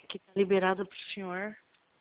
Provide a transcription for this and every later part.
Que tá liberada pro senhor.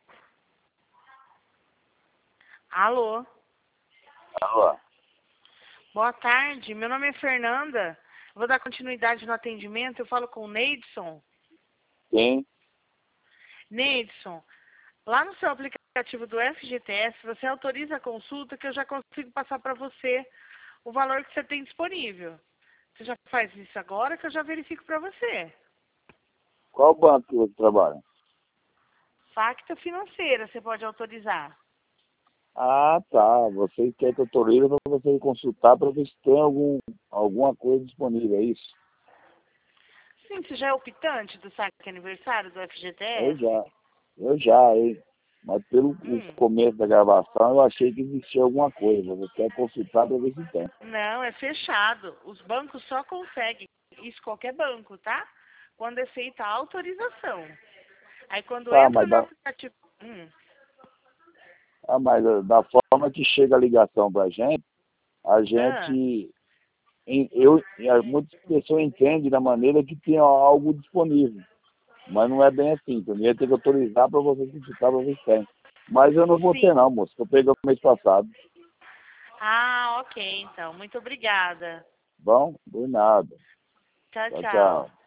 Alô? Alô? Boa tarde, meu nome é Fernanda. Vou dar continuidade no atendimento. Eu falo com o Neidson. Sim. Neidson, lá no seu aplicativo do FGTS, você autoriza a consulta que eu já consigo passar para você o valor que você tem disponível. Você já faz isso agora que eu já verifico para você. Qual banco que você trabalha? Facta Financeira, você pode autorizar. Ah, tá. Você quer que eu autorize para você consultar para ver se tem alguma coisa disponível, é isso? Sim, você já é optante do saque aniversário do Eu FGTS? já. Eu já, hein? Mas pelo o começo da gravação eu achei que existia alguma coisa. Você quer consultar para ver se tem. Não, é fechado. Os bancos só conseguem, isso qualquer banco, tá? Quando é feita a autorização. Aí quando Tá, entra mas no aplicativo... da forma que chega a ligação para a Ah, gente, muitas pessoas entendem da maneira que tem algo disponível. Mas não é bem assim, entendeu? Eu tenho que autorizar para você consultar para ver se tem. Mas eu não vou sim. ter não, moço. Eu peguei o mês passado. Ah, ok, então. Muito obrigada. Bom, por nada. Tchau, Tchau, tchau. tchau.